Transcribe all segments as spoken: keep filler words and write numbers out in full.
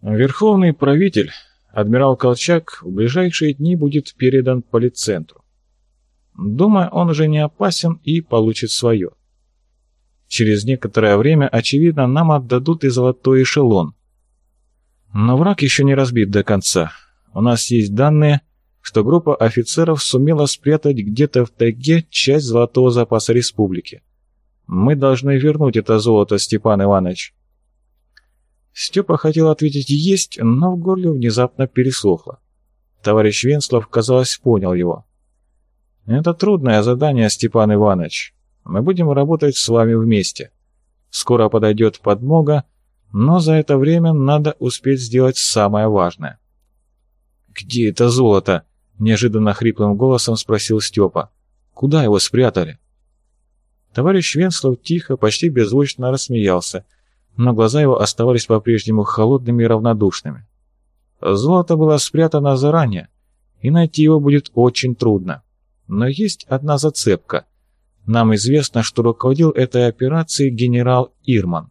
Верховный правитель, адмирал Колчак, в ближайшие дни будет передан полицентру. Думаю, он уже не опасен и получит свое. Через некоторое время, очевидно, нам отдадут и золотой эшелон. Но враг еще не разбит до конца. У нас есть данные, что группа офицеров сумела спрятать где-то в тайге часть золотого запаса республики. Мы должны вернуть это золото, Степан Иванович. Степа хотел ответить «есть», но в горле внезапно пересохло. Товарищ Венслов, казалось, понял его. «Это трудное задание, Степан Иванович. Мы будем работать с вами вместе. Скоро подойдет подмога, но за это время надо успеть сделать самое важное». «Где это золото?» — неожиданно хриплым голосом спросил Степа. «Куда его спрятали?» Товарищ Венслов тихо, почти беззвучно рассмеялся, но глаза его оставались по-прежнему холодными и равнодушными. Золото было спрятано заранее, и найти его будет очень трудно. Но есть одна зацепка. Нам известно, что руководил этой операцией генерал Ирман.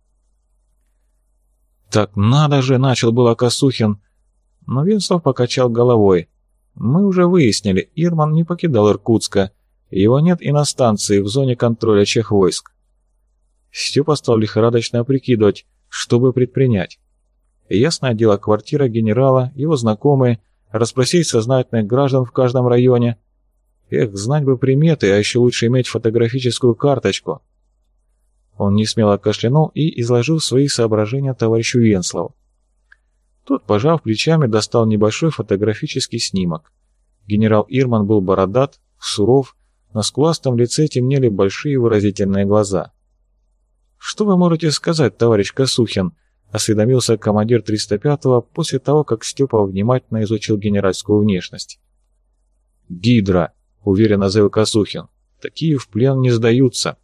«Так надо же!» — начал было Косухин, но Венслов покачал головой. «Мы уже выяснили, Ирман не покидал Иркутска, его нет и на станции в зоне контроля чехвойск». Степа стал лихорадочно прикидывать, что бы предпринять. Ясное дело, квартира генерала, его знакомые, расспросить сознательных граждан в каждом районе. Эх, знать бы приметы, а еще лучше иметь фотографическую карточку. Он несмело кашлянул и изложил свои соображения товарищу Венслову. Тот, пожав плечами, достал небольшой фотографический снимок. Генерал Ирман был бородат, суров, на скуластом лице темнели большие выразительные глаза. «Что вы можете сказать, товарищ Косухин?» — осведомился командир триста пятого после того, как Степа внимательно изучил генеральскую внешность. «Гидра», — уверенно заявил Косухин, — «такие в плен не сдаются».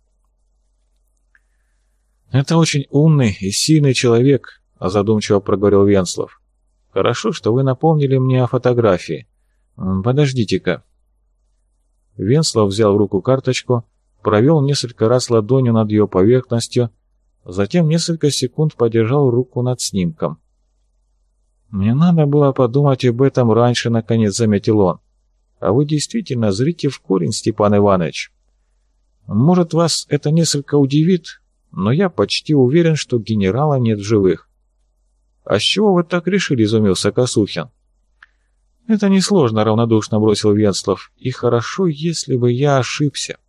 «Это очень умный и сильный человек», — задумчиво проговорил Венслов. «Хорошо, что вы напомнили мне о фотографии. Подождите-ка». Венслов взял в руку карточку, провел несколько раз ладонью над ее поверхностью, затем несколько секунд подержал руку над снимком. «Мне надо было подумать об этом раньше», — наконец заметил он. «А вы действительно зрите в корень, Степан Иванович. Может, вас это несколько удивит, но я почти уверен, что генерала нет в живых». «А с чего вы так решили?» — изумился Косухин. «Это несложно», — равнодушно бросил Венслов. «И хорошо, если бы я ошибся».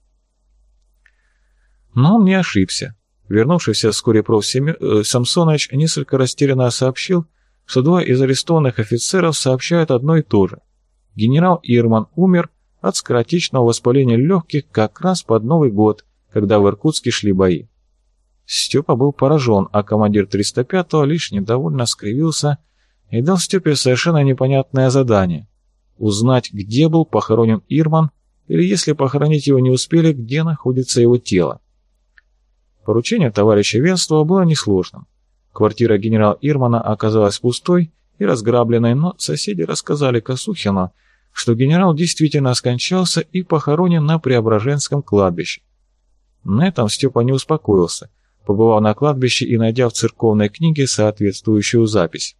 Но он не ошибся. Вернувшийся вскоре проф. Самсонович несколько растерянно сообщил, что двое из арестованных офицеров сообщают одно и то же. Генерал Ирман умер от скоротечного воспаления легких как раз под Новый год, когда в Иркутске шли бои. Степа был поражен, а командир триста пятого лишь недовольно скривился и дал Степе совершенно непонятное задание — узнать, где был похоронен Ирман, или, если похоронить его не успели, где находится его тело. Поручение товарища Венслова было несложным. Квартира генерала Ирмана оказалась пустой и разграбленной, но соседи рассказали Косухину, что генерал действительно скончался и похоронен на Преображенском кладбище. На этом Степа не успокоился, побывав на кладбище и найдя в церковной книге соответствующую запись.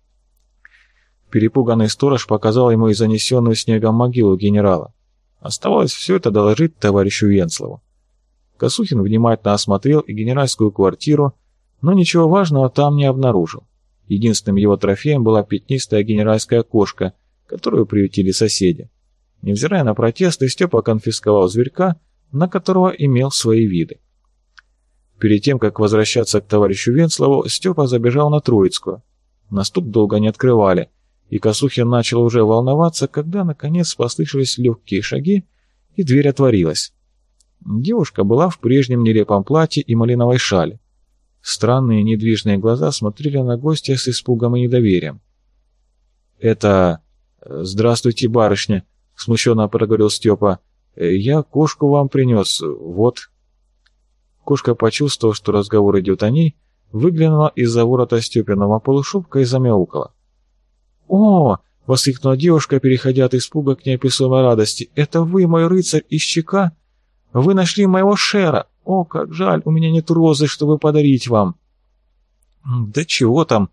Перепуганный сторож показал ему и занесенную снегом могилу генерала. Оставалось все это доложить товарищу Венслову. Косухин внимательно осмотрел и генеральскую квартиру, но ничего важного там не обнаружил. Единственным его трофеем была пятнистая генеральская кошка, которую приютили соседи. Невзирая на протесты, Степа конфисковал зверька, на которого имел свои виды. Перед тем, как возвращаться к товарищу Венслову, Степа забежал на Троицкую. На стук долго не открывали, и Косухин начал уже волноваться, когда, наконец, послышались легкие шаги, и дверь отворилась. Девушка была в прежнем нелепом платье и малиновой шале. Странные недвижные глаза смотрели на гостя с испугом и недоверием. «Это... Здравствуйте, барышня», — смущенно проговорил Степа. «Я кошку вам принес, вот». Кошка, почувствовав, что разговор идет о ней, выглянула из-за ворота Степиного полушубка и замяукала. «О!» — воскликнула девушка, переходя от испуга к неописуемой радости. «Это вы, мой рыцарь из ЧК? Вы нашли моего шера! О, как жаль, у меня нет розы, чтобы подарить вам!» «Да чего там?»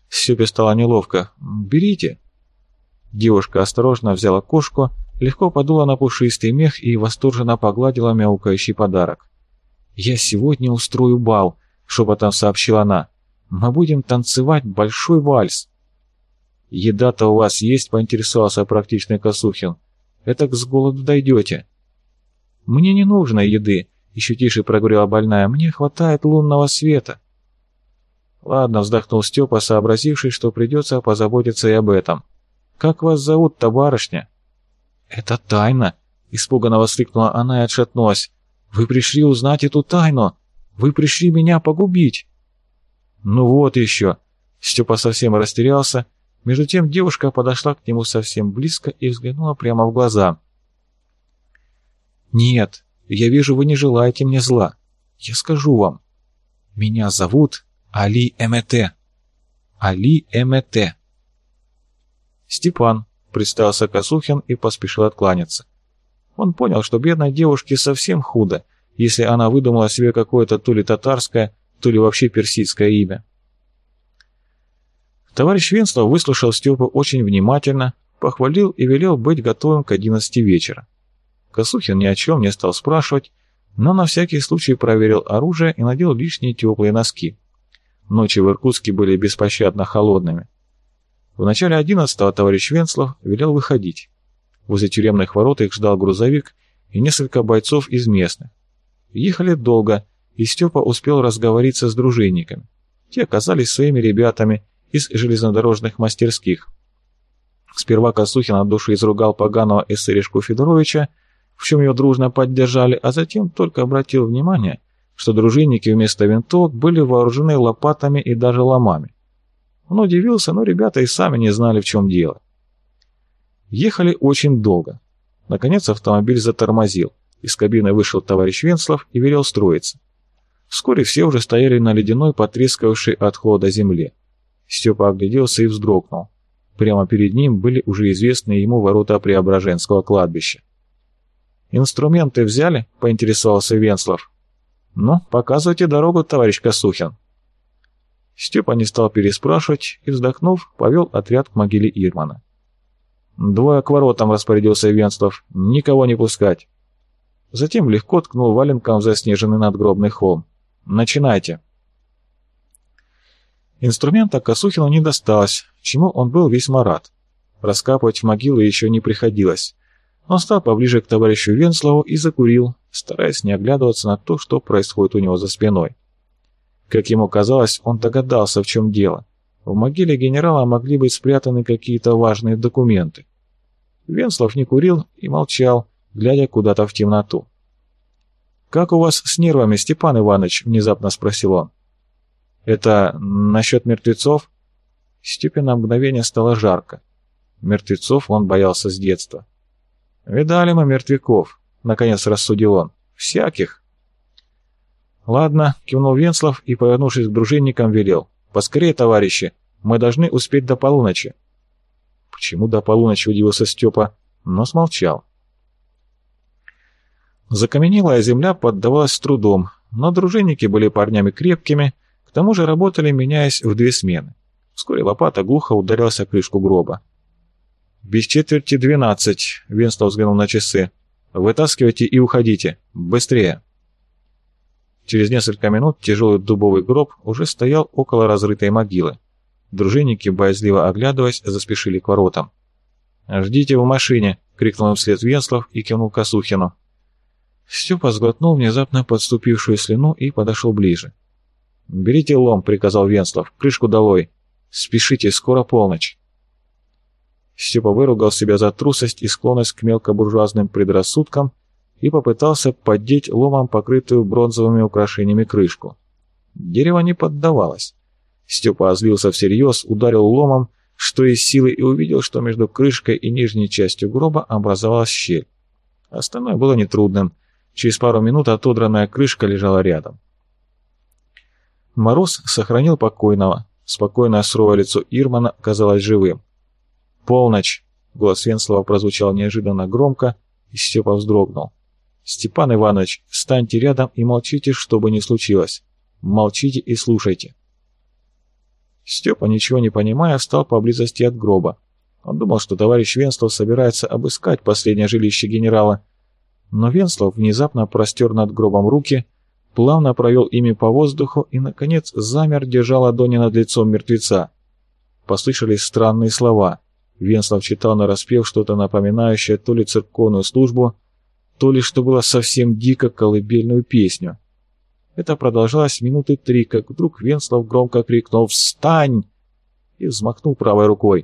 Степе стало неловко. «Берите». Девушка осторожно взяла кошку, легко подула на пушистый мех и восторженно погладила мяукающий подарок. «Я сегодня устрою бал», — шепотом сообщила она. «Мы будем танцевать большой вальс». «Еда-то у вас есть?» — поинтересовался практичный Косухин. «Этак с голоду дойдете». «Мне не нужно еды», — еще тише проговорила больная. «Мне хватает лунного света». «Ладно», — вздохнул Степа, сообразивший, что придется позаботиться и об этом. «Как вас зовут-то, барышня?» «Это тайна», — испуганно воскликнула она и отшатнулась. «Вы пришли узнать эту тайну! Вы пришли меня погубить!» «Ну вот еще!» Степа совсем растерялся. Между тем девушка подошла к нему совсем близко и взглянула прямо в глаза. «Нет, я вижу, вы не желаете мне зла. Я скажу вам. Меня зовут Али Эмете. Али Эмете». «Степан», — представился Косухин и поспешил откланяться. Он понял, что бедной девушке совсем худо, если она выдумала себе какое-то то ли татарское, то ли вообще персидское имя. Товарищ Венслов выслушал Степу очень внимательно, похвалил и велел быть готовым к одиннадцати вечера. Косухин ни о чем не стал спрашивать, но на всякий случай проверил оружие и надел лишние теплые носки. Ночи в Иркутске были беспощадно холодными. В начале одиннадцатого товарищ Венслов велел выходить. Возле тюремных ворот их ждал грузовик и несколько бойцов из местных. Ехали долго, и Степа успел разговориться с дружинниками. Те оказались своими ребятами из железнодорожных мастерских. Сперва Косухин от души изругал поганого эсеришку Федоровича, в чем ее дружно поддержали, а затем только обратил внимание, что дружинники вместо винтовок были вооружены лопатами и даже ломами. Он удивился, но ребята и сами не знали, в чем дело. Ехали очень долго. Наконец автомобиль затормозил. Из кабины вышел товарищ Венслов и велел строиться. Вскоре все уже стояли на ледяной, потрескавшей от холода земле. Степа огляделся и вздрогнул. Прямо перед ним были уже известные ему ворота Преображенского кладбища. «Инструменты взяли?» — поинтересовался Венслов. «Ну, показывайте дорогу, товарищ Косухин». Степа не стал переспрашивать и, вздохнув, повел отряд к могиле Ирмана. «Двое к воротам», — распорядился Венслов, — «никого не пускать». Затем легко ткнул валенком в заснеженный надгробный холм. «Начинайте». Инструмента Косухину не досталось, чему он был весьма рад. Раскапывать в могилы еще не приходилось. Он стал поближе к товарищу Венслову и закурил, стараясь не оглядываться на то, что происходит у него за спиной. Как ему казалось, он догадался, в чем дело. В могиле генерала могли быть спрятаны какие-то важные документы. Венслов не курил и молчал, глядя куда-то в темноту. «Как у вас с нервами, Степан Иванович?» — внезапно спросил он. «Это насчет мертвецов?» Степе на мгновение стало жарко. Мертвецов он боялся с детства. «Видали мы мертвяков», — наконец рассудил он. «Всяких». «Ладно», — кивнул Венслов и, повернувшись к дружинникам, велел. «Поскорее, товарищи, мы должны успеть до полуночи». «Почему до полуночи?» — удивился Степа, но смолчал. Закаменелая земля поддавалась с трудом, но дружинники были парнями крепкими, к тому же работали, меняясь в две смены. Вскоре лопата глухо ударилась о крышку гроба. «Без четверти двенадцать», — Венслов взглянул на часы. «Вытаскивайте и уходите. Быстрее». Через несколько минут тяжелый дубовый гроб уже стоял около разрытой могилы. Дружинники, боязливо оглядываясь, заспешили к воротам. «Ждите в машине!» — крикнул им вслед Венслов и кивнул Косухину. Степа сглотнул внезапно подступившую слюну и подошел ближе. «Берите лом», — приказал Венслов, — «крышку долой. Спешите, скоро полночь». Степа выругал себя за трусость и склонность к мелкобуржуазным предрассудкам и попытался поддеть ломом покрытую бронзовыми украшениями крышку. Дерево не поддавалось. Степа озлился всерьез, ударил ломом, что из силы, и увидел, что между крышкой и нижней частью гроба образовалась щель. Остальное было нетрудным. Через пару минут отодранная крышка лежала рядом. Мороз сохранил покойного. Спокойное суровое лицо Ирмана казалось живым. «Полночь!» — голос Венслова прозвучал неожиданно громко, и Степа вздрогнул. «Степан Иванович, встаньте рядом и молчите, что бы ни случилось. Молчите и слушайте». Степа, ничего не понимая, встал поблизости от гроба. Он думал, что товарищ Венслов собирается обыскать последнее жилище генерала, но Венслов внезапно простер над гробом руки, плавно провел ими по воздуху и, наконец, замер, держа ладони над лицом мертвеца. Послышались странные слова. Венслов читал нараспев что-то напоминающее то ли церковную службу, то ли, что было совсем дико, колыбельную песню. Это продолжалось минуты три, как вдруг Венслов громко крикнул «Встань!» и взмахнул правой рукой.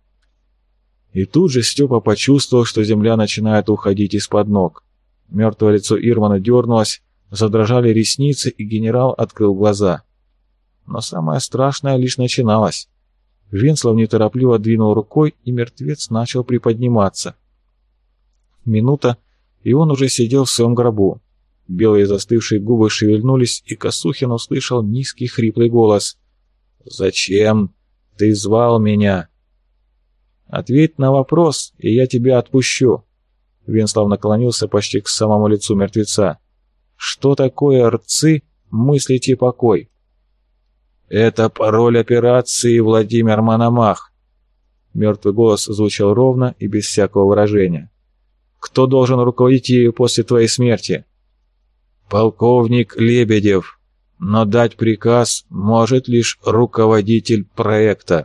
И тут же Степа почувствовал, что земля начинает уходить из-под ног. Мертвое лицо Ирмана дернулось, задрожали ресницы, и генерал открыл глаза. Но самое страшное лишь начиналось. Венслов неторопливо двинул рукой, и мертвец начал приподниматься. Минута, и он уже сидел в своем гробу. Белые застывшие губы шевельнулись, и Косухин услышал низкий хриплый голос. «Зачем ты звал меня?» «Ответь на вопрос, и я тебя отпущу». Венслов наклонился почти к самому лицу мертвеца. «Что такое рцы, мыслите покой?» «Это пароль операции Владимир Мономах». Мертвый голос звучал ровно и без всякого выражения. «Кто должен руководить ею после твоей смерти?» «Полковник Лебедев, но дать приказ может лишь руководитель проекта».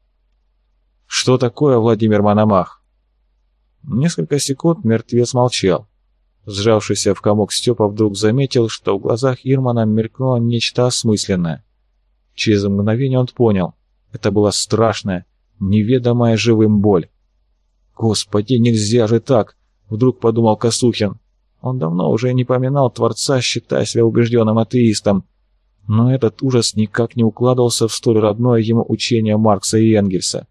«Что такое Владимир Мономах?» Несколько секунд мертвец молчал. Сжавшийся в комок Степа вдруг заметил, что в глазах Ирмана мелькнуло нечто осмысленное. Через мгновение он понял. Это была страшная, неведомая живым боль. «Господи, нельзя же так!» — вдруг подумал Косухин. Он давно уже не поминал Творца, считая себя убежденным атеистом. Но этот ужас никак не укладывался в столь родное ему учение Маркса и Энгельса.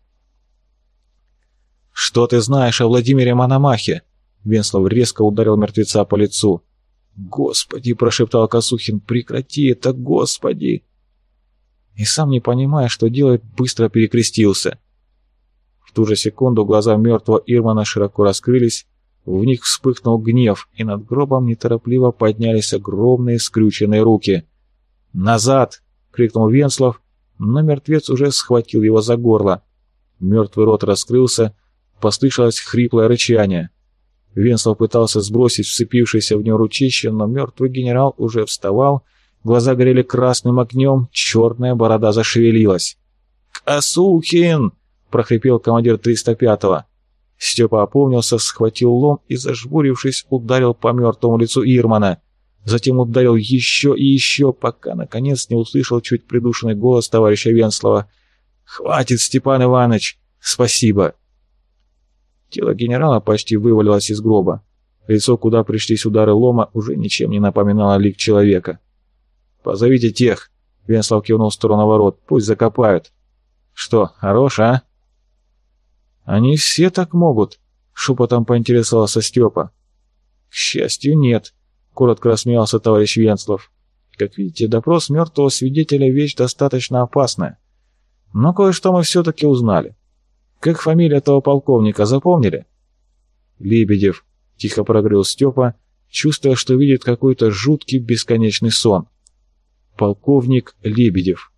«Что ты знаешь о Владимире Мономахе?» Венслов резко ударил мертвеца по лицу. «Господи!» — прошептал Косухин. «Прекрати это, Господи!» И сам, не понимая, что делает, быстро перекрестился. В ту же секунду глаза мертвого Ирмана широко раскрылись, в них вспыхнул гнев, и над гробом неторопливо поднялись огромные скрюченные руки. «Назад!» — крикнул Венслов, но мертвец уже схватил его за горло. Мертвый рот раскрылся, послышалось хриплое рычание. Венслов пытался сбросить вцепившееся в него ручище, но мертвый генерал уже вставал, глаза горели красным огнем, черная борода зашевелилась. «Косухин!» — прохрипел командир триста пятого. Степа опомнился, схватил лом и, зажмурившись, ударил по мертвому лицу Ирмана. Затем ударил еще и еще, пока, наконец, не услышал чуть придушенный голос товарища Венслова. «Хватит, Степан Иванович! Спасибо!» Тело генерала почти вывалилось из гроба. Лицо, куда пришлись удары лома, уже ничем не напоминало лик человека. «Позовите тех!» — Венслов кивнул в сторону ворот. «Пусть закопают!» «Что, хорош, а?» «Они все так могут», — шепотом поинтересовался Степа. «К счастью, нет», — коротко рассмеялся товарищ Венслов. «Как видите, допрос мертвого свидетеля — вещь достаточно опасная. Но кое-что мы все-таки узнали. Как фамилия этого полковника, запомнили?» «Лебедев», — тихо прогрел Степа, чувствуя, что видит какой-то жуткий бесконечный сон. «Полковник Лебедев».